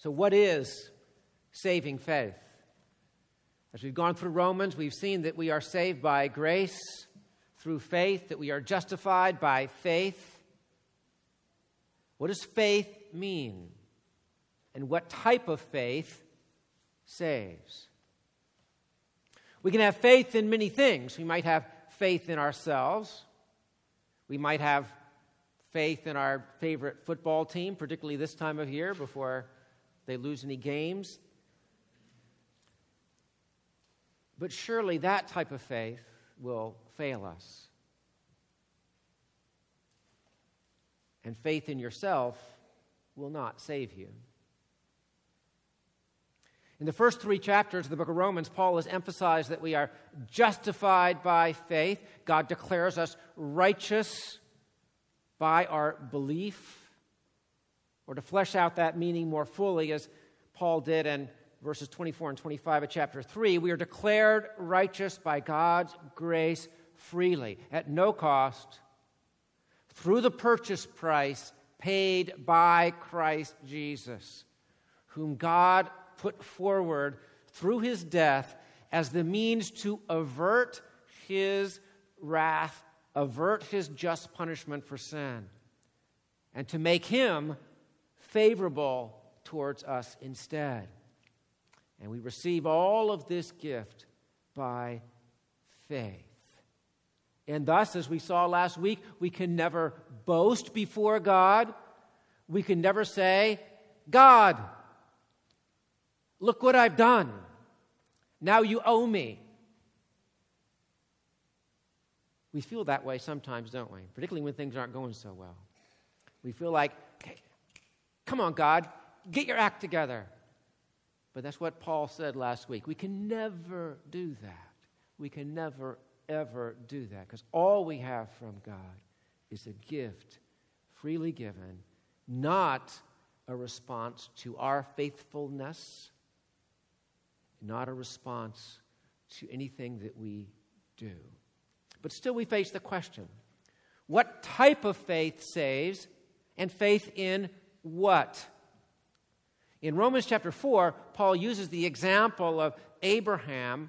So what is saving faith? As we've gone through Romans, we've seen that we are saved by grace through faith, that we are justified by faith. What does faith mean? And what type of faith saves? We can have faith in many things. We might have faith in ourselves. We might have faith in our favorite football team, particularly this time of year before they lose any games. But surely that type of faith will fail us. And faith in yourself will not save you. In the first 3 chapters of the book of Romans, Paul has emphasized that we are justified by faith. God declares us righteous by our belief. Or to flesh out that meaning more fully, as Paul did in verses 24 and 25 of chapter 3, we are declared righteous by God's grace freely, at no cost, through the purchase price paid by Christ Jesus, whom God put forward through his death as the means to avert his wrath, avert his just punishment for sin, and to make him favorable towards us instead. And we receive all of this gift by faith. And thus, as we saw last week, we can never boast before God. We can never say, God, look what I've done. Now you owe me. We feel that way sometimes, don't we? Particularly when things aren't going so well. We feel like, okay, come on, God, get your act together. But that's what Paul said last week. We can never do that. We can never, ever do that. Because all we have from God is a gift freely given, not a response to our faithfulness, not a response to anything that we do. But still we face the question, what type of faith saves, and faith in what? In Romans chapter 4, Paul uses the example of Abraham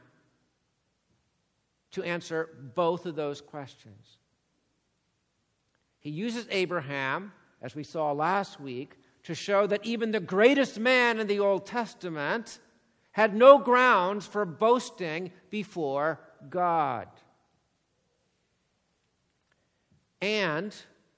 to answer both of those questions. He uses Abraham, as we saw last week, to show that even the greatest man in the Old Testament had no grounds for boasting before God. And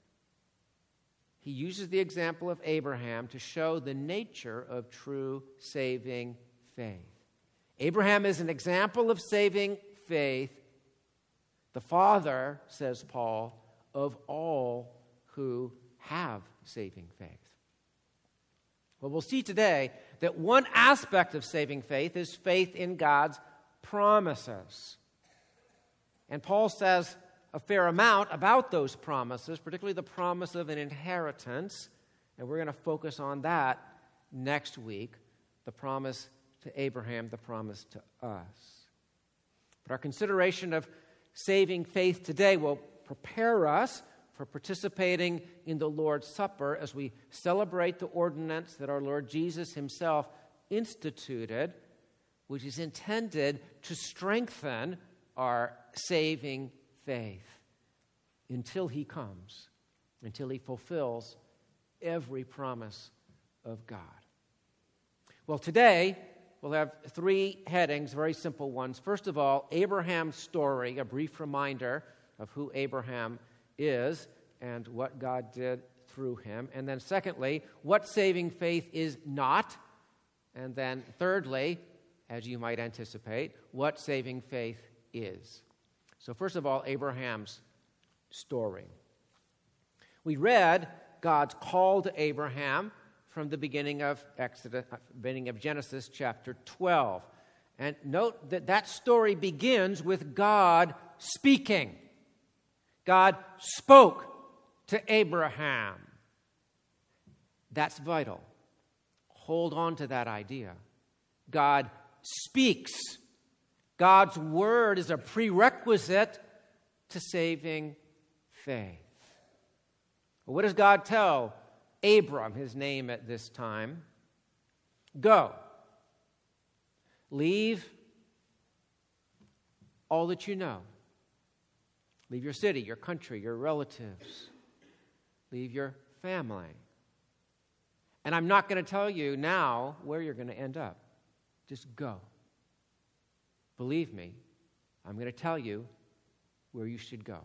he uses the example of Abraham to show the nature of true saving faith. Abraham is an example of saving faith, the father, says Paul, of all who have saving faith. Well, we'll see today that one aspect of saving faith is faith in God's promises. And Paul says a fair amount about those promises, particularly the promise of an inheritance, and we're going to focus on that next week, the promise to Abraham, the promise to us. But our consideration of saving faith today will prepare us for participating in the Lord's Supper as we celebrate the ordinance that our Lord Jesus himself instituted, which is intended to strengthen our saving faith until he comes, until he fulfills every promise of God. Well, today we'll have 3 headings, very simple ones. First of all, Abraham's story, a brief reminder of who Abraham is and what God did through him. And then secondly, what saving faith is not. And then thirdly, as you might anticipate, what saving faith is. So first of all, Abraham's story. We read God's call to Abraham from the beginning of Genesis chapter 12. And note that that story begins with God speaking. God spoke to Abraham. That's vital. Hold on to that idea. God speaks. God's word is a prerequisite to saving faith. What does God tell Abram, his name at this time? Go. Leave all that you know. Leave your city, your country, your relatives. Leave your family. And I'm not going to tell you now where you're going to end up. Just go. Believe me, I'm going to tell you where you should go.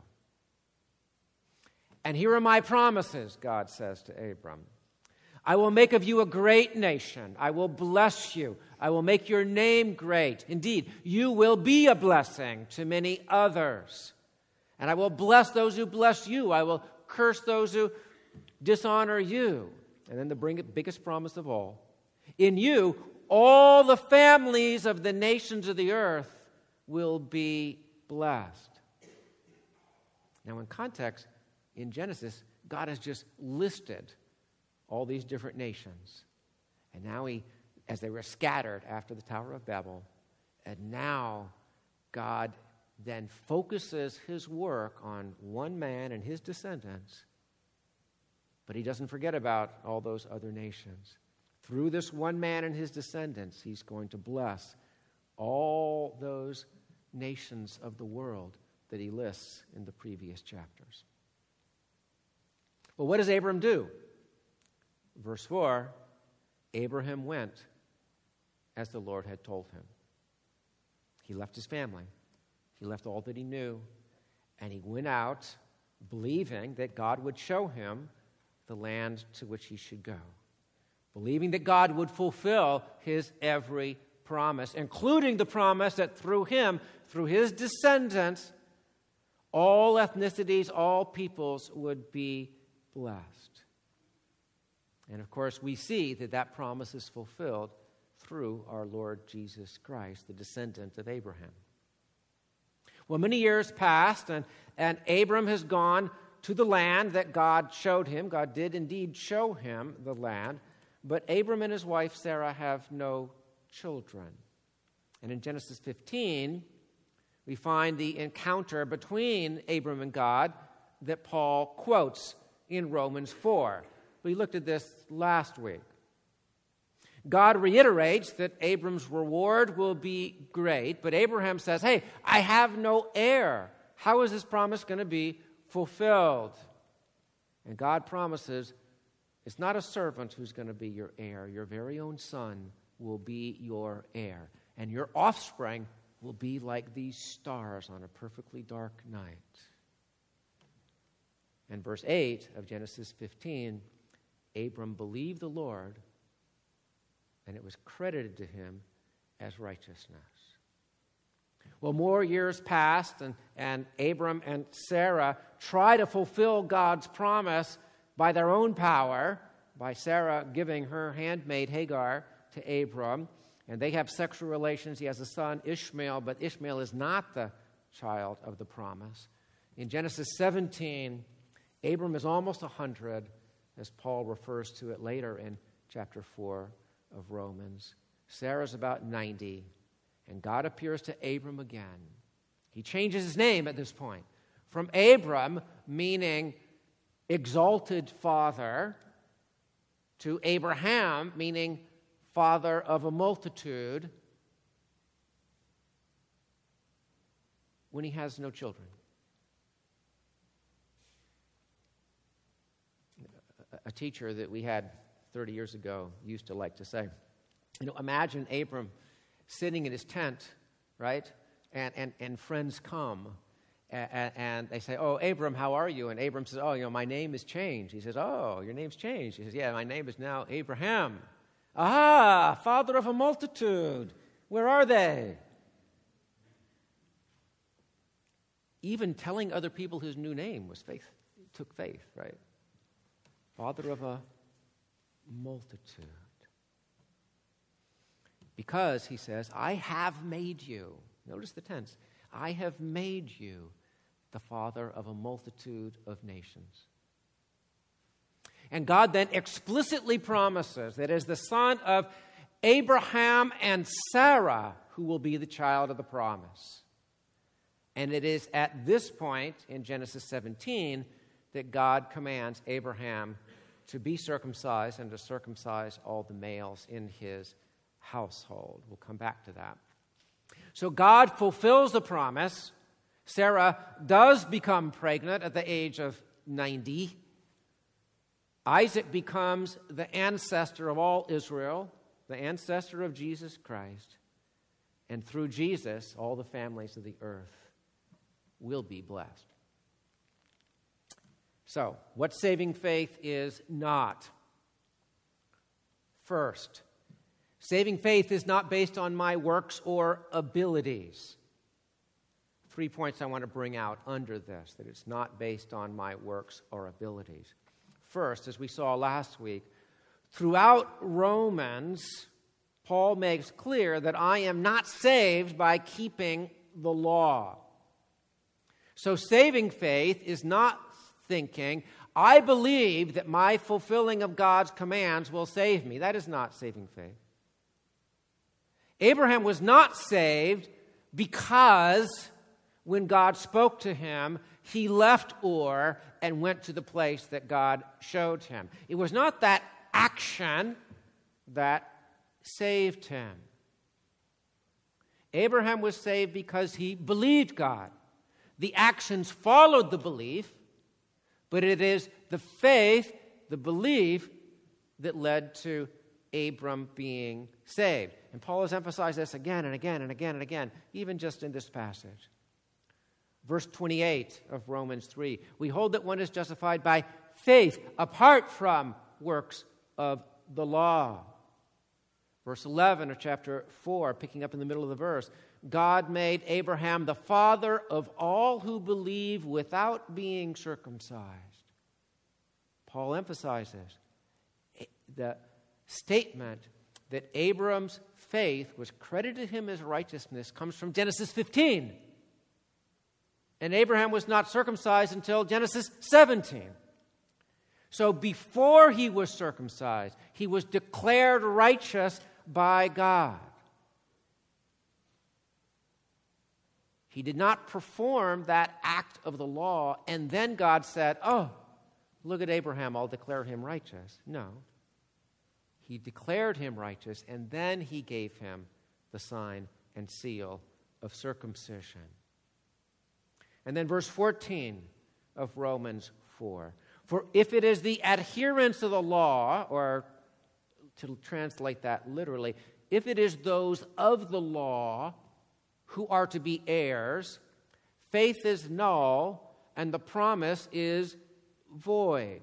And here are my promises, God says to Abram. I will make of you a great nation. I will bless you. I will make your name great. Indeed, you will be a blessing to many others. And I will bless those who bless you. I will curse those who dishonor you. And then the biggest promise of all. In you, all the families of the nations of the earth will be blessed. Now, in context, in Genesis, God has just listed all these different nations. And now as they were scattered after the Tower of Babel, and now God then focuses his work on one man and his descendants, but he doesn't forget about all those other nations. Through this one man and his descendants, he's going to bless all those nations of the world that he lists in the previous chapters. Well, what does Abram do? Verse 4, Abraham went as the Lord had told him. He left his family. He left all that he knew, and he went out believing that God would show him the land to which he should go, believing that God would fulfill his every promise, including the promise that through him, through his descendants, all ethnicities, all peoples would be blessed. And of course, we see that that promise is fulfilled through our Lord Jesus Christ, the descendant of Abraham. Well, many years passed, and Abram has gone to the land that God showed him. God did indeed show him the land, but Abram and his wife Sarah have no children. And in Genesis 15, we find the encounter between Abram and God that Paul quotes in Romans 4. We looked at this last week. God reiterates that Abram's reward will be great, but Abraham says, hey, I have no heir. How is this promise going to be fulfilled? And God promises it's not a servant who's going to be your heir. Your very own son will be your heir, and your offspring will be like these stars on a perfectly dark night. And verse 8 of Genesis 15, Abram believed the Lord, and it was credited to him as righteousness. Well, more years passed, and Abram and Sarah try to fulfill God's promise by their own power, by Sarah giving her handmaid Hagar to Abram, and they have sexual relations. He has a son, Ishmael, but Ishmael is not the child of the promise. In Genesis 17, Abram is almost 100, as Paul refers to it later in chapter 4 of Romans. Sarah's about 90, and God appears to Abram again. He changes his name at this point from Abram, meaning exalted father, to Abraham, meaning father of a multitude, when he has no children. A teacher that we had 30 years ago used to like to say, imagine Abram sitting in his tent, right? And friends come, and they say, oh, Abram, how are you? And Abram says, oh, my name has changed. He says, oh, your name's changed. He says, yeah, my name is now Abraham. Aha, father of a multitude. Where are they? Even telling other people his new name was faith. It took faith, right? Father of a multitude. Because, he says, I have made you. Notice the tense. I have made you the father of a multitude of nations. And God then explicitly promises that as the son of Abraham and Sarah who will be the child of the promise. And it is at this point in Genesis 17 that God commands Abraham to be circumcised and to circumcise all the males in his household. We'll come back to that. So God fulfills the promise. Sarah does become pregnant at the age of 90. Isaac becomes the ancestor of all Israel, the ancestor of Jesus Christ. And through Jesus, all the families of the earth will be blessed. So, what saving faith is not? First, saving faith is not based on my works or abilities. 3 points I want to bring out under this, that it's not based on my works or abilities. First, as we saw last week, throughout Romans, Paul makes clear that I am not saved by keeping the law. So saving faith is not thinking, I believe that my fulfilling of God's commands will save me. That is not saving faith. Abraham was not saved because when God spoke to him, he left Ur and went to the place that God showed him. It was not that action that saved him. Abraham was saved because he believed God. The actions followed the belief, but it is the faith, the belief, that led to Abram being saved. And Paul has emphasized this again and again and again and again, even just in this passage. Verse 28 of Romans 3, we hold that one is justified by faith apart from works of the law. Verse 11 of chapter 4, picking up in the middle of the verse, God made Abraham the father of all who believe without being circumcised. Paul emphasizes the statement that Abram's faith was credited him as righteousness comes from Genesis 15. And Abraham was not circumcised until Genesis 17. So before he was circumcised, he was declared righteous by God. He did not perform that act of the law, and then God said, oh, look at Abraham, I'll declare him righteous. No. He declared him righteous, and then he gave him the sign and seal of circumcision. And then verse 14 of Romans 4. For if it is the adherents of the law, or to translate that literally, if it is those of the law who are to be heirs, faith is null and the promise is void.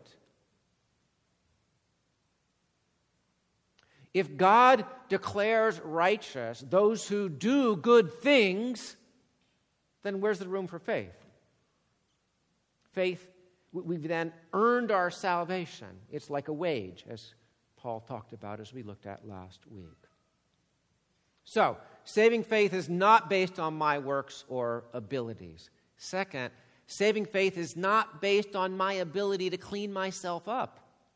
If God declares righteous those who do good things, then where's the room for faith? Faith, we've then earned our salvation. It's like a wage, as Paul talked about as we looked at last week. So, saving faith is not based on my works or abilities. Second, saving faith is not based on my ability to clean myself up.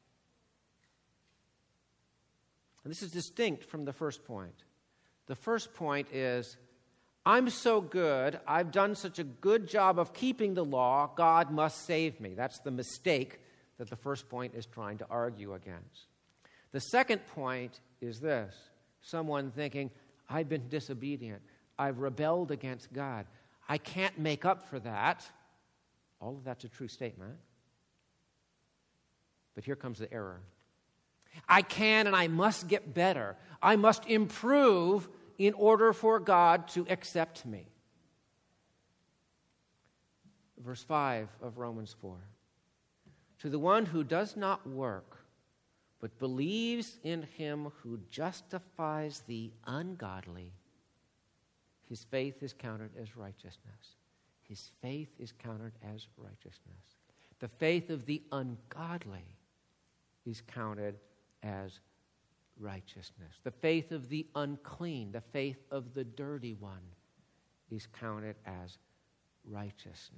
And this is distinct from the first point. The first point is, I'm so good, I've done such a good job of keeping the law, God must save me. That's the mistake that the first point is trying to argue against. The second point is this: someone thinking, I've been disobedient, I've rebelled against God, I can't make up for that. All of that's a true statement. But here comes the error. I can and I must get better. I must improve in order for God to accept me. Verse 5 of Romans 4. To the one who does not work, but believes in him who justifies the ungodly, his faith is counted as righteousness. His faith is counted as righteousness. The faith of the ungodly is counted as righteousness. The faith of the unclean, the faith of the dirty one, is counted as righteousness.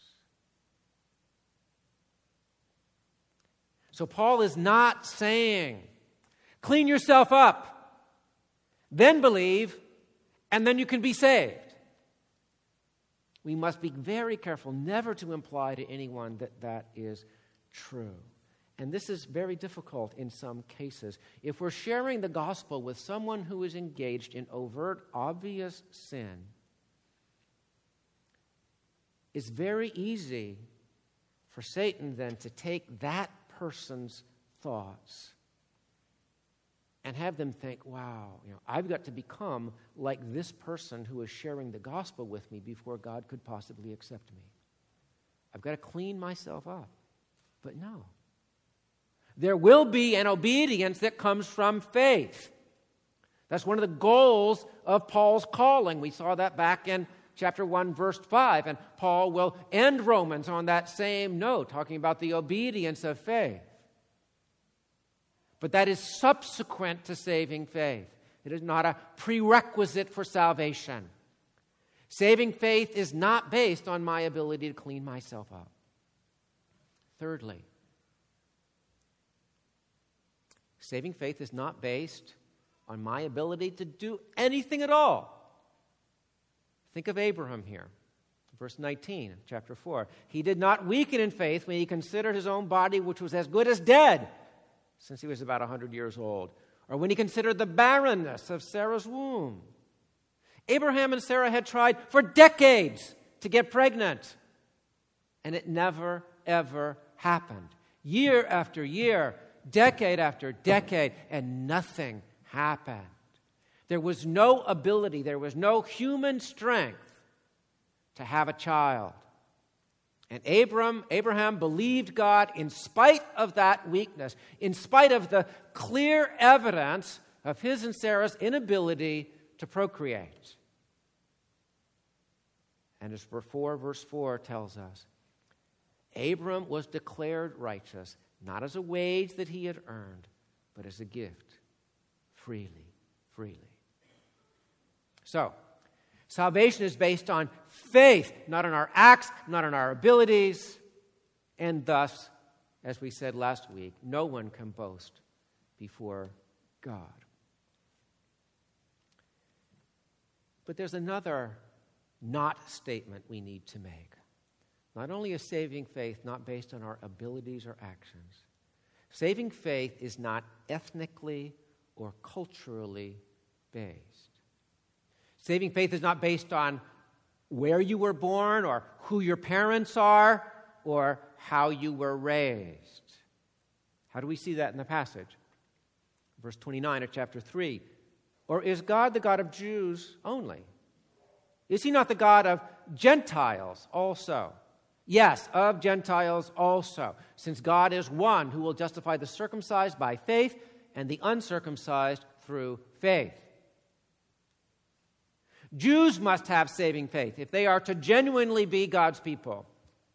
So Paul is not saying, clean yourself up, then believe, and then you can be saved. We must be very careful never to imply to anyone that that is true. and this is very difficult in some cases, if we're sharing the gospel with someone who is engaged in overt, obvious sin, it's very easy for Satan then to take that person's thoughts and have them think, wow, I've got to become like this person who is sharing the gospel with me before God could possibly accept me. I've got to clean myself up. But no. There will be an obedience that comes from faith. That's one of the goals of Paul's calling. We saw that back in chapter 1, verse 5. And Paul will end Romans on that same note, talking about the obedience of faith. But that is subsequent to saving faith. It is not a prerequisite for salvation. Saving faith is not based on my ability to clean myself up. Thirdly, saving faith is not based on my ability to do anything at all. Think of Abraham here. Verse 19, chapter 4. He did not weaken in faith when he considered his own body, which was as good as dead, since he was about 100 years old, or when he considered the barrenness of Sarah's womb. Abraham and Sarah had tried for decades to get pregnant, and it never, ever happened. Year after year, decade after decade, and nothing happened. There was no ability, there was no human strength to have a child. And Abraham believed God in spite of that weakness, in spite of the clear evidence of his and Sarah's inability to procreate. And as verse 4 tells us, Abram was declared righteous, not as a wage that he had earned, but as a gift, freely. So, salvation is based on faith, not on our acts, not on our abilities, and thus, as we said last week, no one can boast before God. But there's another not statement we need to make. Not only is saving faith not based on our abilities or actions, saving faith is not ethnically or culturally based. Saving faith is not based on where you were born or who your parents are or how you were raised. How do we see that in the passage? Verse 29 of chapter 3. Or is God the God of Jews only? Is he not the God of Gentiles also? Yes, of Gentiles also, since God is one who will justify the circumcised by faith and the uncircumcised through faith. Jews must have saving faith if they are to genuinely be God's people.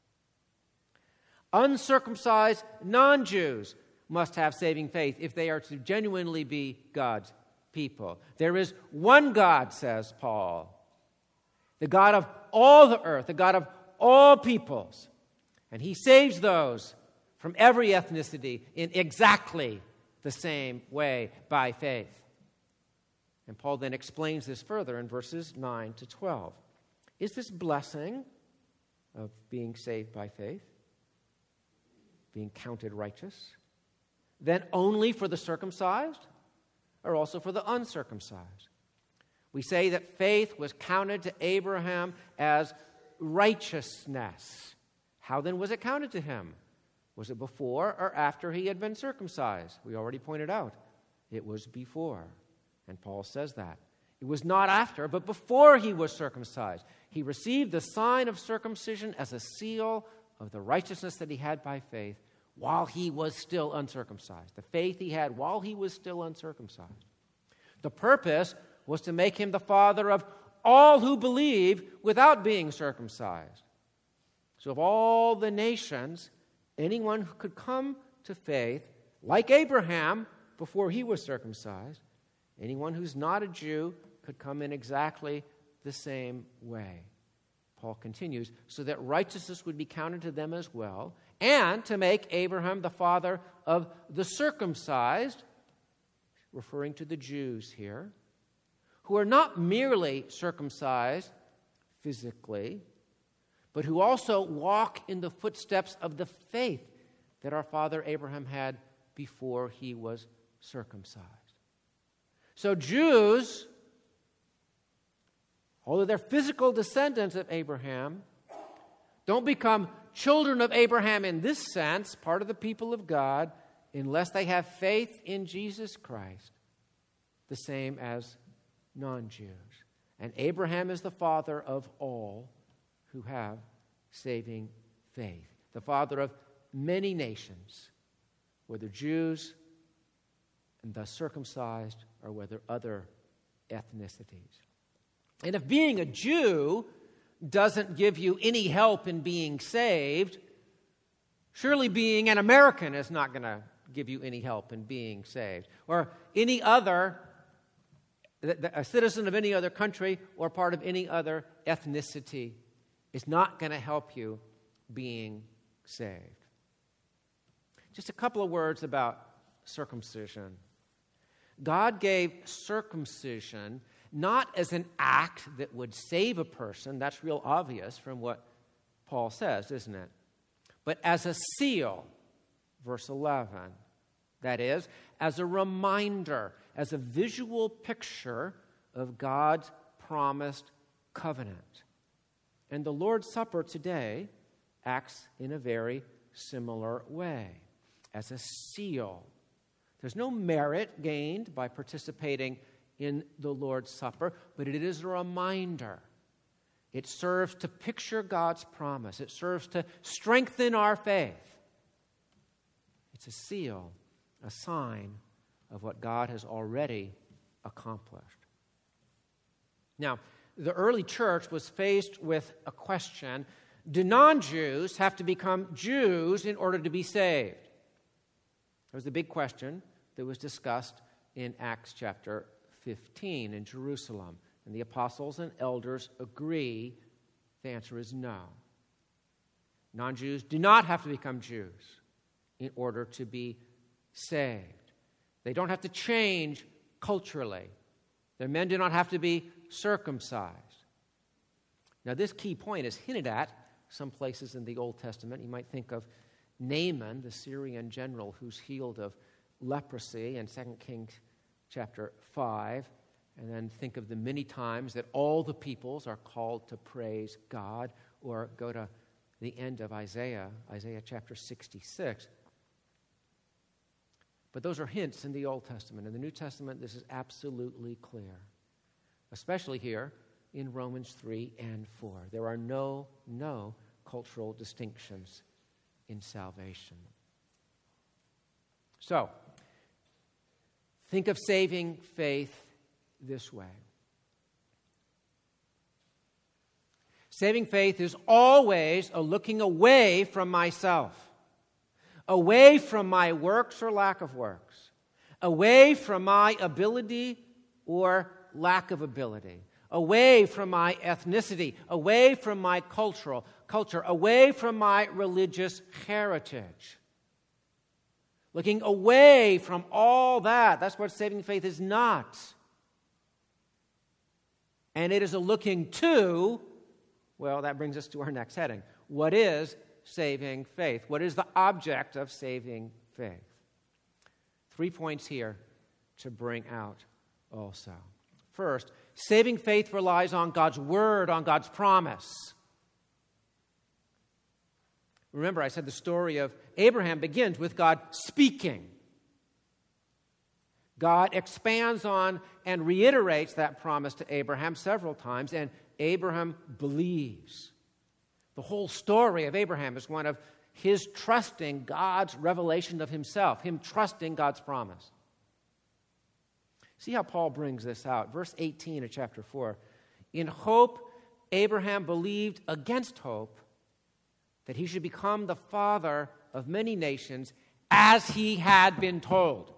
Uncircumcised non-Jews must have saving faith if they are to genuinely be God's people. There is one God, says Paul, the God of all the earth, the God of all peoples. And he saves those from every ethnicity in exactly the same way by faith. And Paul then explains this further in verses 9 to 12. Is this blessing of being saved by faith, being counted righteous, then only for the circumcised or also for the uncircumcised? We say that faith was counted to Abraham as righteousness. How then was it counted to him? Was it before or after he had been circumcised? We already pointed out it was before. And Paul says that. It was not after, but before he was circumcised. He received the sign of circumcision as a seal of the righteousness that he had by faith while he was still uncircumcised. The faith he had while he was still uncircumcised. The purpose was to make him the father of all who believe without being circumcised. So of all the nations, anyone who could come to faith, like Abraham before he was circumcised, anyone who's not a Jew could come in exactly the same way. Paul continues, so that righteousness would be counted to them as well, and to make Abraham the father of the circumcised, referring to the Jews here, who are not merely circumcised physically, but who also walk in the footsteps of the faith that our father Abraham had before he was circumcised. So Jews, although they're physical descendants of Abraham, don't become children of Abraham in this sense, part of the people of God, unless they have faith in Jesus Christ, the same as non-Jews. And Abraham is the father of all who have saving faith, the father of many nations, whether Jews and thus circumcised or whether other ethnicities. And if being a Jew doesn't give you any help in being saved, surely being an American is not going to give you any help in being saved. Or any other, a citizen of any other country or part of any other ethnicity is not going to help you being saved. Just a couple of words about circumcision. God gave circumcision not as an act that would save a person, that's real obvious from what Paul says, isn't it? But as a seal, verse 11, that is, as a reminder, as a visual picture of God's promised covenant. And the Lord's Supper today acts in a very similar way, as a seal. There's no merit gained by participating in the Lord's Supper, but it is a reminder. It serves to picture God's promise. It serves to strengthen our faith. It's a seal, a sign of what God has already accomplished. Now, the early church was faced with a question: do non-Jews have to become Jews in order to be saved? That was the big question that was discussed in Acts chapter 15 in Jerusalem. And the apostles and elders agree the answer is no. Non-Jews do not have to become Jews in order to be saved. They don't have to change culturally. Their men do not have to be circumcised. Now, this key point is hinted at some places in the Old Testament. You might think of Naaman, the Syrian general who's healed of leprosy in 2 Kings chapter 5, and then think of the many times that all the peoples are called to praise God, or go to the end of Isaiah chapter 66. But those are hints in the Old Testament. In the New Testament, this is absolutely clear, especially here in Romans 3 and 4. There are no cultural distinctions in salvation. So, think of saving faith this way. Saving faith is always a looking away from myself, away from my works or lack of works, away from my ability or lack of ability, away from my ethnicity, away from my culture, away from my religious heritage. Looking away from all that. That's what saving faith is not. And it is a looking to, well, that brings us to our next heading. What is saving faith? What is the object of saving faith? 3 points here to bring out also. First, saving faith relies on God's word, on God's promise. Remember, I said the story of Abraham begins with God speaking. God expands on and reiterates that promise to Abraham several times, and Abraham believes. The whole story of Abraham is one of his trusting God's revelation of himself, him trusting God's promise. See how Paul brings this out. Verse 18 of chapter 4. In hope, Abraham believed against hope that he should become the father of many nations, as he had been told.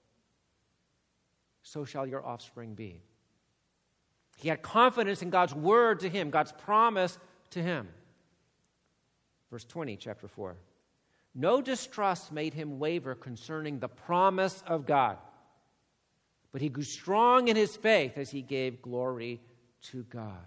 So shall your offspring be. He had confidence in God's word to him, God's promise to him. Verse 20, chapter 4. No distrust made him waver concerning the promise of God, but he grew strong in his faith as he gave glory to God.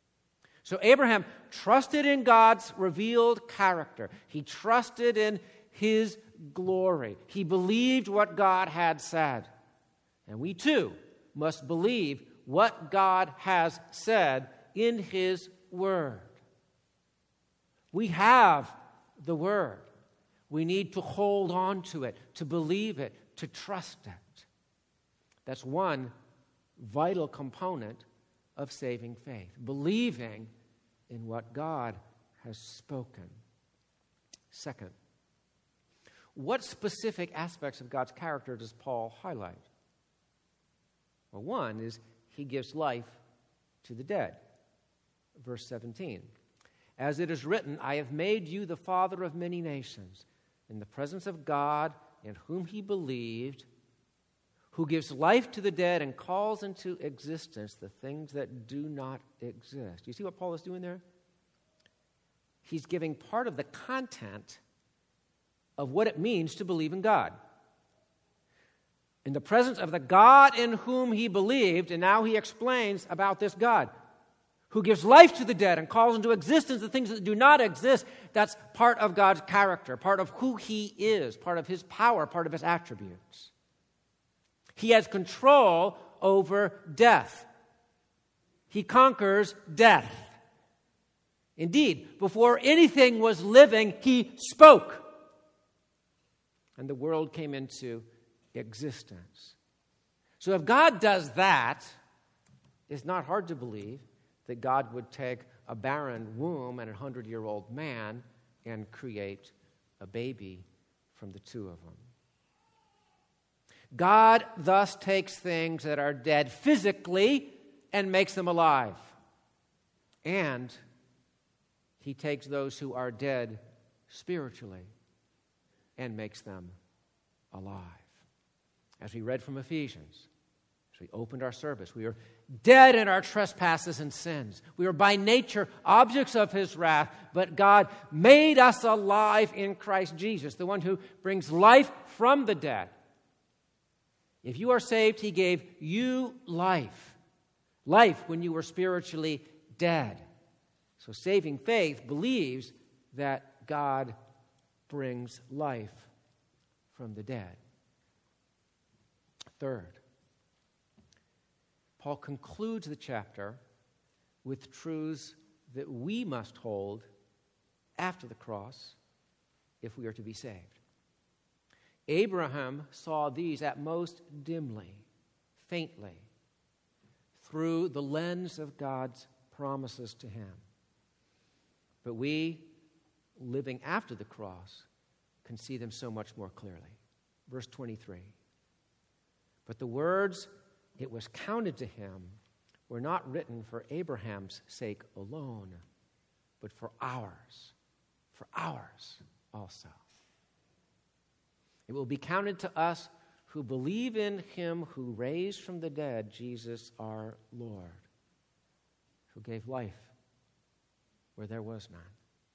So Abraham trusted in God's revealed character. He trusted in his glory. He believed what God had said. And we too must believe what God has said in his word. We have the word. We need to hold on to it, to believe it, to trust it. That's one vital component of saving faith, believing in what God has spoken. Second, what specific aspects of God's character does Paul highlight? Well, one is he gives life to the dead. Verse 17. As it is written, I have made you the father of many nations, in the presence of God, in whom he believed, who gives life to the dead and calls into existence the things that do not exist. You see what Paul is doing there? He's giving part of the content of what it means to believe in God. In the presence of the God in whom he believed, and now he explains about this God who gives life to the dead and calls into existence the things that do not exist. That's part of God's character, part of who he is, part of his power, part of his attributes. He has control over death. He conquers death. Indeed, before anything was living, he spoke. And the world came into existence. So if God does that, it's not hard to believe that God would take a barren womb and a 100-year-old man and create a baby from the two of them. God thus takes things that are dead physically and makes them alive. And he takes those who are dead spiritually and makes them alive. As we read from Ephesians, as we opened our service, we are dead in our trespasses and sins. We are by nature objects of his wrath, but God made us alive in Christ Jesus, the one who brings life from the dead. If you are saved, he gave you life. Life when you were spiritually dead. So saving faith believes that God brings life from the dead. Third, Paul concludes the chapter with truths that we must hold after the cross if we are to be saved. Abraham saw these at most dimly, faintly, through the lens of God's promises to him. But we, living after the cross, can see them so much more clearly. Verse 23. But the words, "It was counted to him," were not written for Abraham's sake alone, but for ours also. It will be counted to us who believe in him who raised from the dead Jesus our Lord, who gave life where there was none.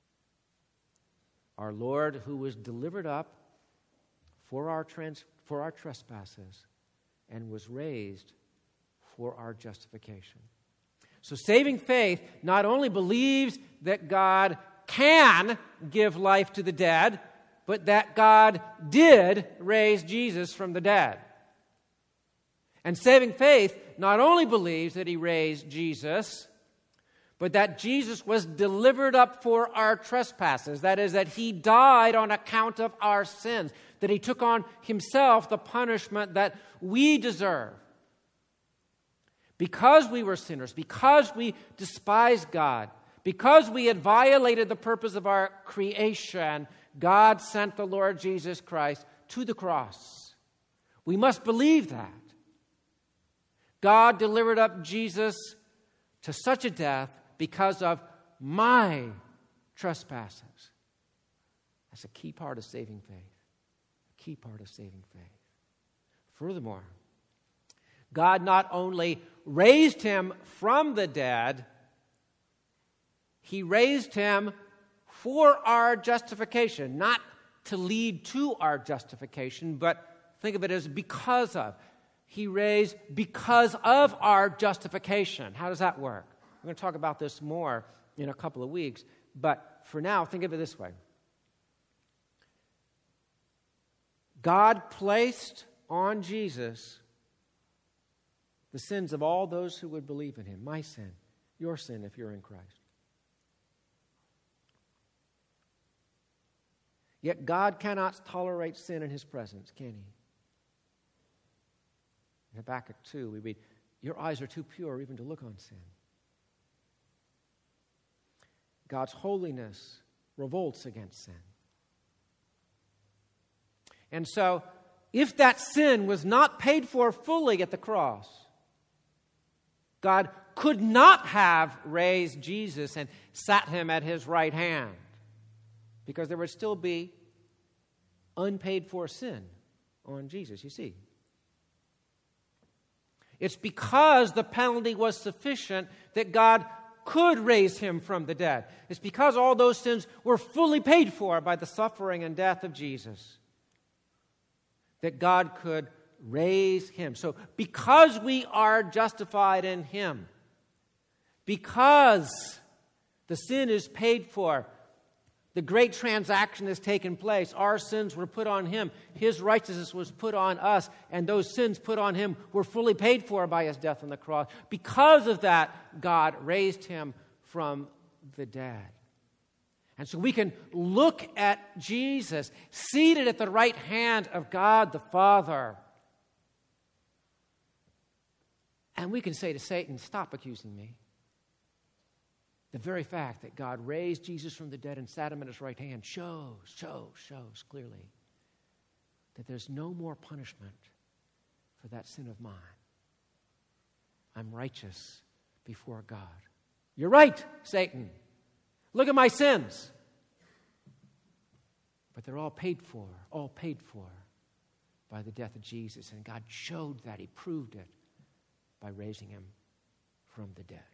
Our Lord, who was delivered up for our trespasses and was raised for our justification. So saving faith not only believes that God can give life to the dead, but that God did raise Jesus from the dead. And saving faith not only believes that he raised Jesus, but that Jesus was delivered up for our trespasses. That is, that he died on account of our sins, that he took on himself the punishment that we deserve. Because we were sinners, because we despised God, because we had violated the purpose of our creation, God sent the Lord Jesus Christ to the cross. We must believe that. God delivered up Jesus to such a death because of my trespasses. That's a key part of saving faith. A key part of saving faith. Furthermore, God not only raised him from the dead, he raised him for our justification, not to lead to our justification, but think of it as because of. He raised because of our justification. How does that work? We're going to talk about this more in a couple of weeks, but for now, think of it this way. God placed on Jesus the sins of all those who would believe in him. My sin, your sin if you're in Christ. Yet God cannot tolerate sin in his presence, can he? In Habakkuk 2, we read, your eyes are too pure even to look on sin. God's holiness revolts against sin. And so, if that sin was not paid for fully at the cross, God could not have raised Jesus and sat him at his right hand, because there would still be unpaid for sin on Jesus, you see. It's because the penalty was sufficient that God could raise him from the dead. It's because all those sins were fully paid for by the suffering and death of Jesus that God could raise him. So because we are justified in him, because the sin is paid for, the great transaction has taken place. Our sins were put on him. His righteousness was put on us. And those sins put on him were fully paid for by his death on the cross. Because of that, God raised him from the dead. And so we can look at Jesus seated at the right hand of God the Father. And we can say to Satan, stop accusing me. The very fact that God raised Jesus from the dead and sat him at his right hand shows clearly that there's no more punishment for that sin of mine. I'm righteous before God. You're right, Satan. Look at my sins. But they're all paid for by the death of Jesus. And God showed that. He proved it by raising him from the dead.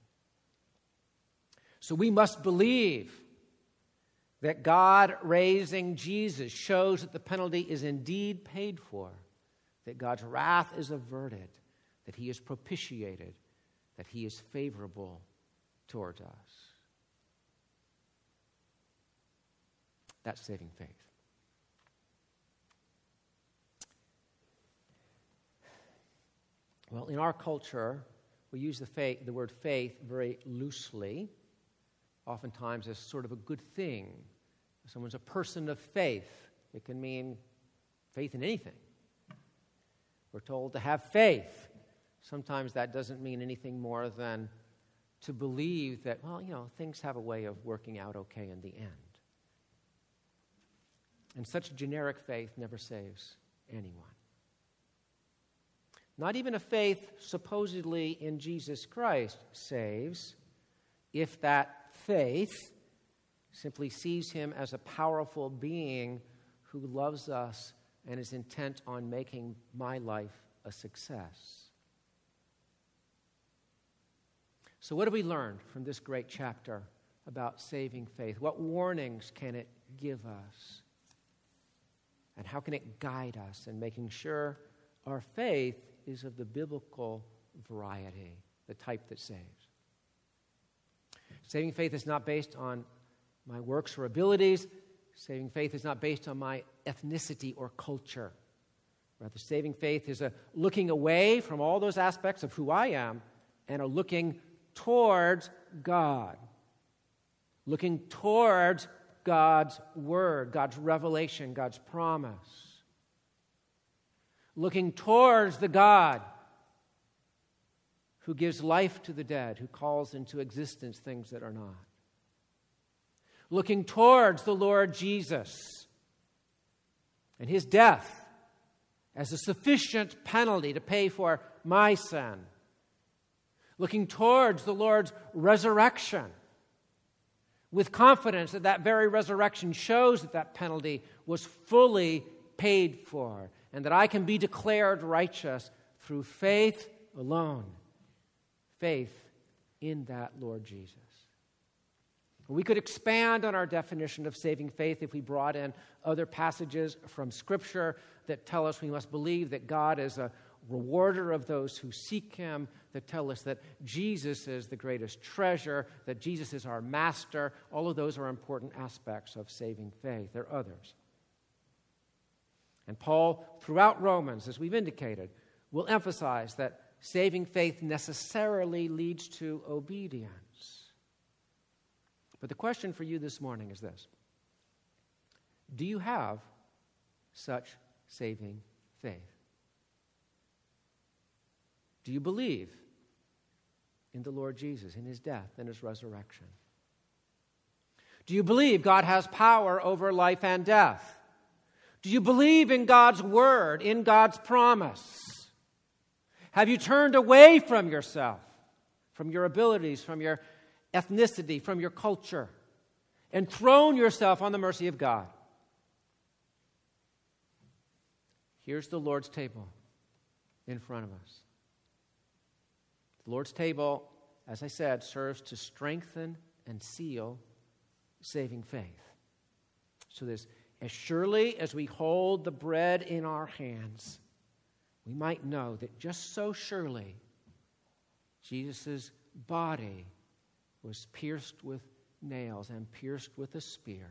So we must believe that God raising Jesus shows that the penalty is indeed paid for, that God's wrath is averted, that he is propitiated, that he is favorable towards us. That's saving faith. Well, in our culture, we use the word faith very loosely, oftentimes as sort of a good thing. If someone's a person of faith, it can mean faith in anything. We're told to have faith. Sometimes that doesn't mean anything more than to believe that, things have a way of working out okay in the end. And such generic faith never saves anyone. Not even a faith supposedly in Jesus Christ saves if that faith simply sees him as a powerful being who loves us and is intent on making my life a success. So what have we learned from this great chapter about saving faith? What warnings can it give us? And how can it guide us in making sure our faith is of the biblical variety, the type that saves? Saving faith is not based on my works or abilities. Saving faith is not based on my ethnicity or culture. Rather, saving faith is a looking away from all those aspects of who I am and a looking towards God. Looking towards God's word, God's revelation, God's promise. Looking towards the God who gives life to the dead, who calls into existence things that are not. Looking towards the Lord Jesus and his death as a sufficient penalty to pay for my sin. Looking towards the Lord's resurrection with confidence that that very resurrection shows that that penalty was fully paid for and that I can be declared righteous through faith alone. Faith in that Lord Jesus. We could expand on our definition of saving faith if we brought in other passages from Scripture that tell us we must believe that God is a rewarder of those who seek him, that tell us that Jesus is the greatest treasure, that Jesus is our master. All of those are important aspects of saving faith. There are others. And Paul, throughout Romans, as we've indicated, will emphasize that saving faith necessarily leads to obedience. But the question for you this morning is this: do you have such saving faith? Do you believe in the Lord Jesus, in his death and his resurrection? Do you believe God has power over life and death? Do you believe in God's word, in God's promise? Have you turned away from yourself, from your abilities, from your ethnicity, from your culture, and thrown yourself on the mercy of God? Here's the Lord's table in front of us. The Lord's table, as I said, serves to strengthen and seal saving faith. So this, as surely as we hold the bread in our hands, we might know that just so surely Jesus' body was pierced with nails and pierced with a spear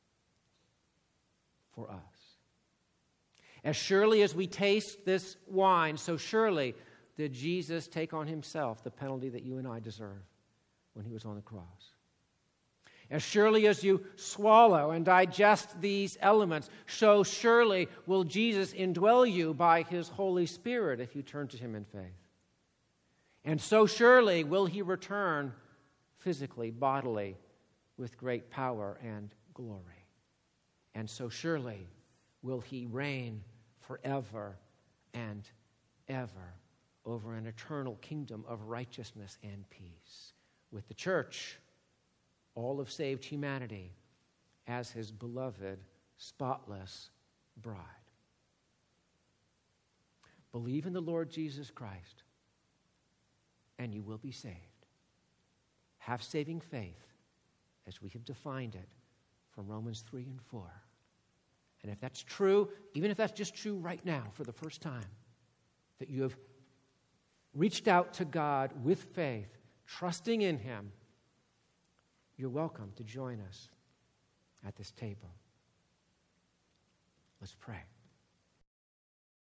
for us. As surely as we taste this wine, so surely did Jesus take on himself the penalty that you and I deserve when he was on the cross. As surely as you swallow and digest these elements, so surely will Jesus indwell you by his Holy Spirit if you turn to him in faith. And so surely will he return physically, bodily, with great power and glory. And so surely will he reign forever and ever over an eternal kingdom of righteousness and peace, with the church, all of saved humanity, as his beloved, spotless bride. Believe in the Lord Jesus Christ, and you will be saved. Have saving faith, as we have defined it from Romans 3 and 4. And if that's true, even if that's just true right now for the first time, that you have reached out to God with faith, trusting in him, you're welcome to join us at this table. Let's pray.